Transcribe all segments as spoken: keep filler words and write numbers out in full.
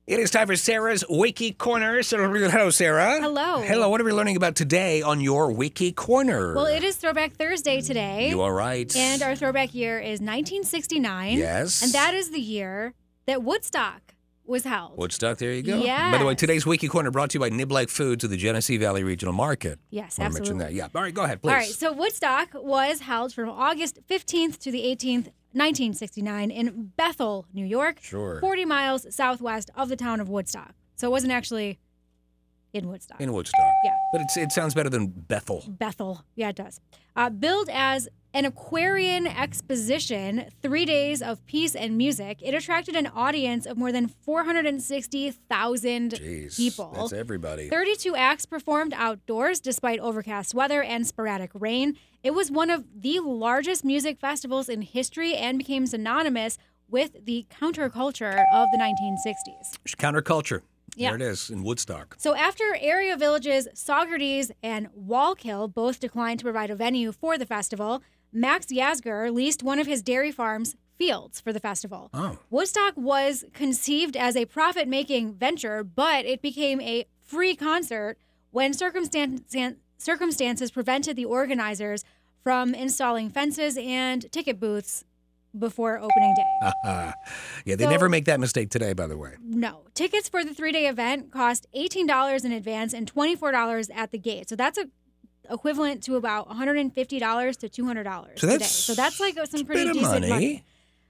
It is time for Sarah's Wiki Corner. So, hello, Sarah. Hello. Hello. What are we learning about today on your Wiki Corner? Well, it is Throwback Thursday today. You are right. And our throwback year is nineteen sixty-nine. Yes. And that is the year that Woodstock was held. Woodstock, there you go. Yes. By the way, today's Wiki Corner brought to you by Niblack Foods of the Genesee Valley Regional Market. Yes, I absolutely. mentioned that. Yeah. All right, go ahead, please. All right, so Woodstock was held from August fifteenth to the eighteenth, nineteen sixty-nine in Bethel, New York. Sure. forty miles southwest of the town of Woodstock. So it wasn't actually in Woodstock. In Woodstock. Yeah. But it's, it sounds better than Bethel. Bethel. Yeah, it does. Uh, billed as an Aquarian exposition, three days of peace and music, it attracted an audience of more than four hundred sixty thousand Jeez, people. that's everybody. thirty-two acts performed outdoors despite overcast weather and sporadic rain. It was one of the largest music festivals in history and became synonymous with the counterculture of the nineteen sixties. Counterculture. Yeah. There it is in Woodstock. So after area villages Saugerties and Wallkill both declined to provide a venue for the festival, Max Yasgur leased one of his dairy farm's fields for the festival. Oh. Woodstock was conceived as a profit-making venture, but it became a free concert when circumstan- circumstances prevented the organizers from installing fences and ticket booths before opening day. yeah, they So- never make that mistake today, by the way. No. Tickets for the three-day event cost eighteen dollars in advance and twenty-four dollars at the gate. So that's a, equivalent to about one hundred fifty dollars to two hundred dollars So today. that's So that's like some a pretty bit of decent money. money.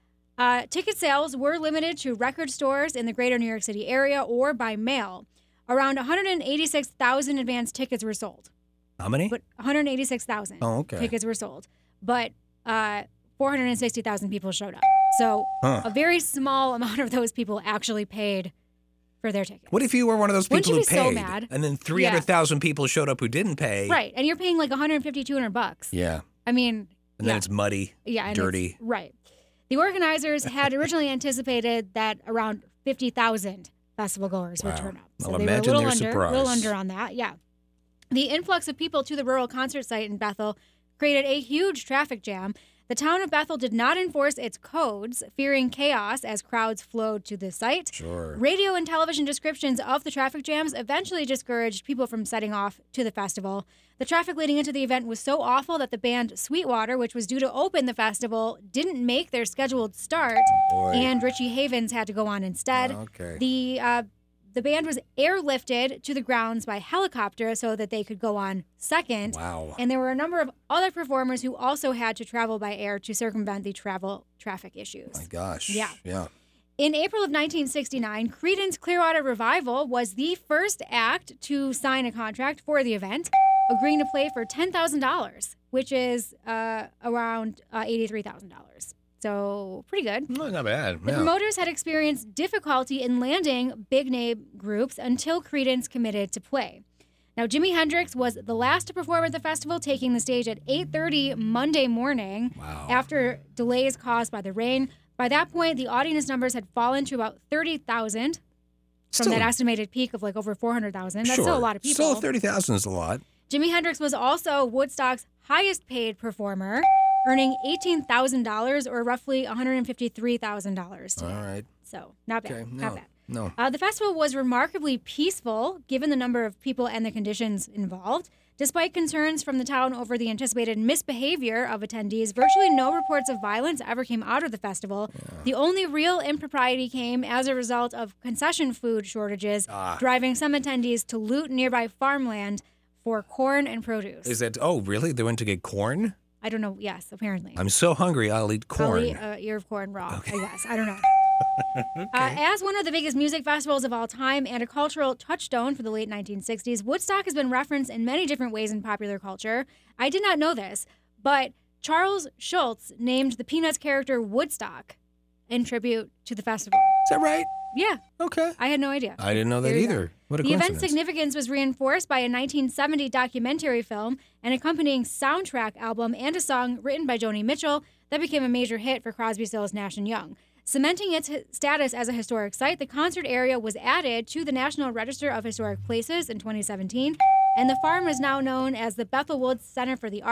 Uh, ticket sales were limited to record stores in the greater New York City area or by mail. Around one hundred eighty-six thousand advance tickets were sold. How many? But one hundred eighty-six thousand Oh, okay. tickets were sold. But uh, four hundred sixty thousand people showed up. So Huh. a very small amount of those people actually paid for their tickets. What if you were one of those Wouldn't people you who be so paid, mad? and then three hundred thousand people showed up who didn't pay? Right. And you're paying like one hundred fifty, two hundred bucks. Yeah. I mean, And yeah. then it's muddy, yeah, and dirty. it's- Right. The organizers had originally anticipated that around fifty thousand festival goers would Wow. turn up. So I'll they were a imagine little their under, a little surprise. under on that. Yeah. The influx of people to the rural concert site in Bethel created a huge traffic jam. The town of Bethel did not enforce its codes, fearing chaos as crowds flowed to the site. Sure. Radio and television descriptions of the traffic jams eventually discouraged people from setting off to the festival. The traffic leading into the event was so awful that the band Sweetwater, which was due to open the festival, didn't make their scheduled start, Boy. and Richie Havens had to go on instead. Okay. The uh, the band was airlifted to the grounds by helicopter so that they could go on second. Wow. And there were a number of other performers who also had to travel by air to circumvent the travel traffic issues. My gosh. Yeah. Yeah. In April of nineteen sixty-nine, Creedence Clearwater Revival was the first act to sign a contract for the event, agreeing to play for ten thousand dollars, which is uh, around uh, eighty-three thousand dollars. So pretty good. No, not bad. The Yeah. promoters had experienced difficulty in landing big name groups until Creedence committed to play. Now, Jimi Hendrix was the last to perform at the festival, taking the stage at eight thirty Monday morning Wow. after delays caused by the rain. By that point, the audience numbers had fallen to about thirty thousand from Still- that estimated peak of like over four hundred thousand. That's sure. still a lot of people. Still thirty thousand is a lot. Jimi Hendrix was also Woodstock's highest paid performer, earning eighteen thousand dollars or roughly one hundred fifty-three thousand dollars. All right. So not bad. Okay. Not No. bad. No. Uh, the festival was remarkably peaceful given the number of people and the conditions involved. Despite concerns from the town over the anticipated misbehavior of attendees, virtually no reports of violence ever came out of the festival. The only real impropriety came as a result of concession food shortages, Ah. driving some attendees to loot nearby farmland for corn and produce. Is that? Oh, really? They went to get corn? I don't know. Yes, apparently. I'm so hungry. I'll eat corn. Probably an ear of corn raw, I guess. I don't know. uh, as one of the biggest music festivals of all time and a cultural touchstone for the late nineteen sixties, Woodstock has been referenced in many different ways in popular culture. I did not know this, but Charles Schulz named the Peanuts character Woodstock in tribute to the festival. Is that right? Yeah, Okay. I had no idea. I didn't know that There you go. either. What a The coincidence. event's significance was reinforced by a nineteen seventy documentary film, an accompanying soundtrack album, and a song written by Joni Mitchell that became a major hit for Crosby, Stills, Nash and Young. Cementing its hi- status as a historic site, the concert area was added to the National Register of Historic Places in twenty seventeen, and the farm is now known as the Bethel Woods Center for the Arts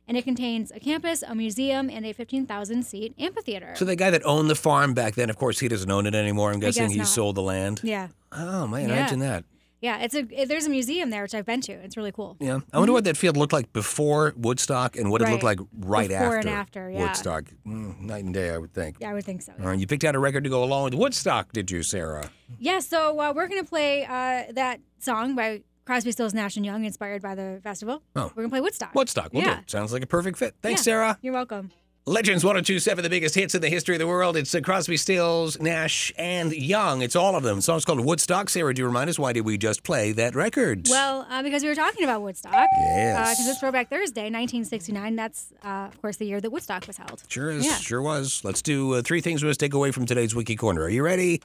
and it contains a campus, a museum, and a fifteen thousand seat amphitheater. So the guy that owned the farm back then, of course, he doesn't own it anymore. I'm guessing guess he not. sold the land. Yeah. Oh, man, Yeah. imagine that. Yeah, it's a it, there's a museum there which I've been to. It's really cool. Yeah. I wonder what that field looked like before Woodstock and what it looked like Right. right Before after, and after, yeah. Woodstock. Mm, night and day, I would think. Yeah, I would think so. All right, you picked out a record to go along with Woodstock, did you, Sarah? Yeah, so uh, we're going to play uh, that song by Crosby, Stills, Nash and Young, inspired by the festival. Oh. We're going to play Woodstock. Woodstock, we'll Yeah. do it. Sounds like a perfect fit. Thanks, Yeah. Sarah. You're welcome. Legends one oh two point seven, the biggest hits in the history of the world. It's uh, Crosby, Stills, Nash, and Young. It's all of them. The song's called Woodstock. Sarah, do you remind us, why did we just play that record? Well, uh, because we were talking about Woodstock. Yes. Because it's Throwback Thursday, nineteen sixty-nine. That's, uh, of course, the year that Woodstock was held. Sure is. Yeah. Sure was. Let's do uh, three things we must take away from today's Wiki Corner. Are you ready?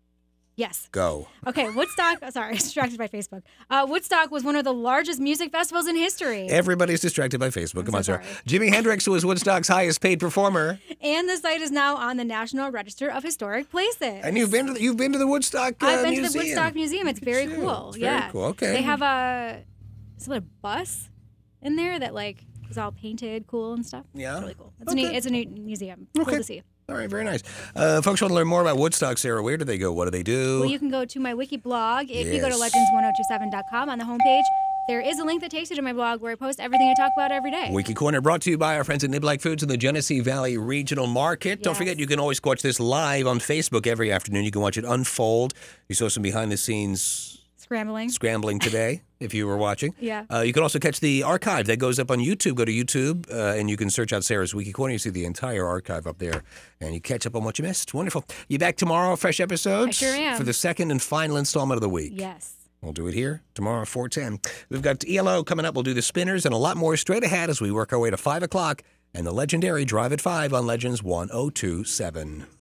Yes. Go. Okay, Woodstock. oh, Sorry, distracted by Facebook. Uh, Woodstock was one of the largest music festivals in history. Everybody's distracted by Facebook. I'm Come so on, Sarah. sorry. Jimi Hendrix was Woodstock's highest paid performer. And the site is now on the National Register of Historic Places. And you've been to the, you've been to the Woodstock uh, I've been Museum. to the Woodstock Museum. It's very you. cool. It's very yeah. cool. Okay. They have a is it a bus in there that like is all painted, cool and stuff. Yeah. It's really cool. It's Okay. a neat. It's a neat museum. Okay. Cool to see. All right, very nice. Uh, folks want to learn more about Woodstock, Sarah. Where do they go? What do they do? Well, you can go to my wiki blog. If you go to Yes. legends one oh two seven dot com on the homepage, there is a link that takes you to my blog where I post everything I talk about every day. Wiki Corner brought to you by our friends at Niblack Foods in the Genesee Valley Regional Market. Don't Yes. forget, you can always watch this live on Facebook every afternoon. You can watch it unfold. You saw some behind-the-scenes Scrambling. scrambling today, if you were watching. Yeah. Uh, you can also catch the archive that goes up on YouTube. Go to YouTube, uh, and you can search out Sarah's Wiki Corner. You see the entire archive up there, and you catch up on what you missed. Wonderful. You back tomorrow, fresh episodes? I sure am. For the second and final installment of the week. Yes. We'll do it here tomorrow at four ten. We've got E L O coming up. We'll do the spinners and a lot more straight ahead as we work our way to five o'clock and the legendary Drive at five on Legends one oh two point seven.